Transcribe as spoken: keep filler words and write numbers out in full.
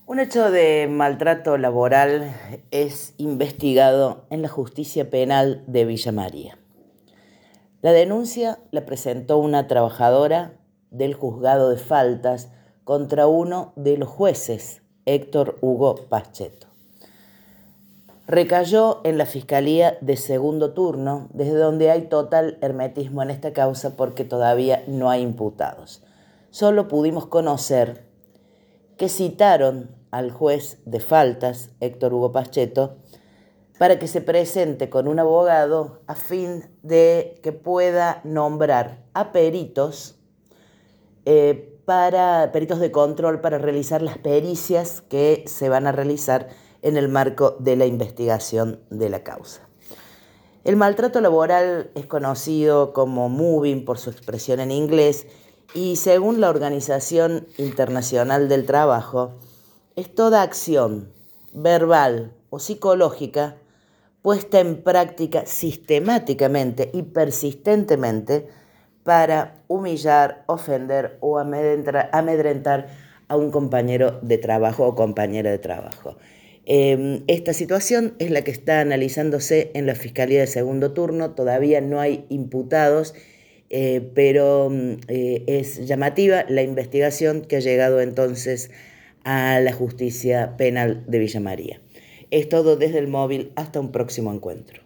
Un hecho de maltrato laboral es investigado en la Justicia Penal de Villa María. La denuncia la presentó una trabajadora del Juzgado de Faltas contra uno de los jueces, Héctor Hugo Pacheto. Recayó en la Fiscalía de Segundo Turno, desde donde hay total hermetismo en esta causa porque todavía no hay imputados. Solo pudimos conocer que citaron al juez de faltas, Héctor Hugo Pacheto, para que se presente con un abogado a fin de que pueda nombrar a peritos, eh, para, peritos de control para realizar las pericias que se van a realizar en el marco de la investigación de la causa. El maltrato laboral es conocido como mobbing por su expresión en inglés y según la Organización Internacional del Trabajo, es toda acción verbal o psicológica puesta en práctica sistemáticamente y persistentemente para humillar, ofender o amedrentar a un compañero de trabajo o compañera de trabajo. Eh, esta situación es la que está analizándose en la Fiscalía de Segundo Turno. Todavía no hay imputados, eh, pero eh, es llamativa la investigación que ha llegado entonces a la Justicia Penal de Villa María. Es todo desde el móvil, hasta un próximo encuentro.